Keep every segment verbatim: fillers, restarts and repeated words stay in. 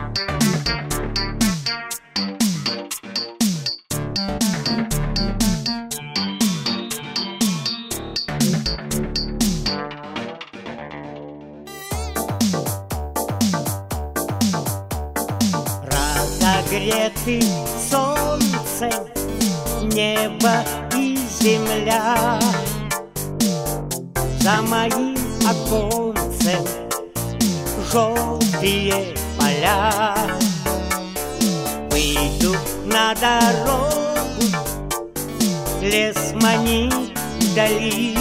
Разогреты солнцем небо и земля, за моим оконцем желтые поля. Выйду на дорогу, лес манит вдали,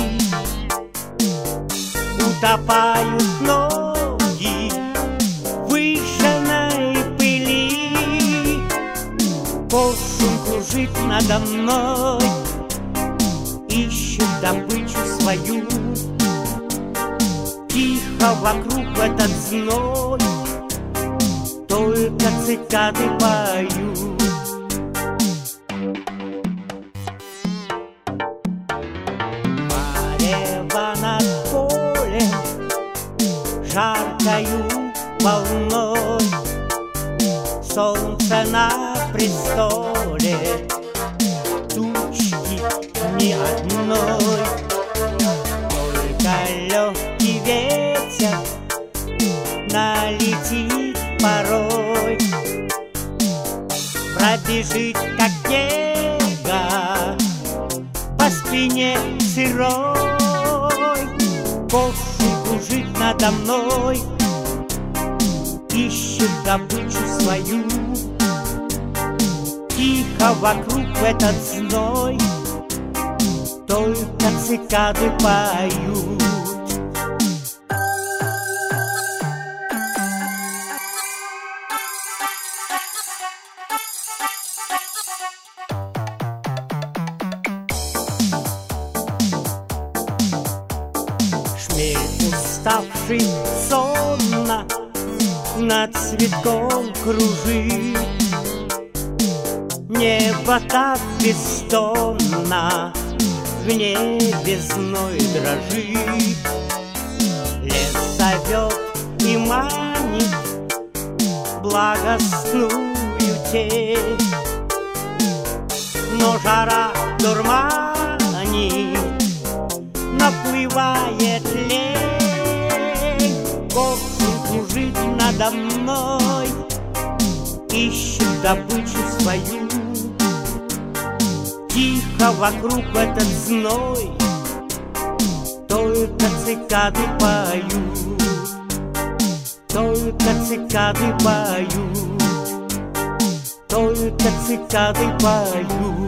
утопают ноги в выжженной пыли. Коршун кружит надо мной, ищет добычу свою. Тихо вокруг в этот зной, только цикады поют. Марево над полем жаркою волной, солнце на престоле, тучки ни одной. Только легкий ветер налетит порой, пробежит как нега по спине сырой. Коршун кружит надо мной, ищет добычу свою. Тихо вокруг в этот зной, только цикады поют. Шмель, уставший сонно, над цветком кружит. Небо так бесстонно в небе зной дрожит. Лес зовет и манит благостную тень, но жара дурманит, наплывает лень. Коршун кружит надо мной, ищет добычу свою. Тихо вокруг в этот зной, только цикады поют. Только цикады поют. Только цикады поют.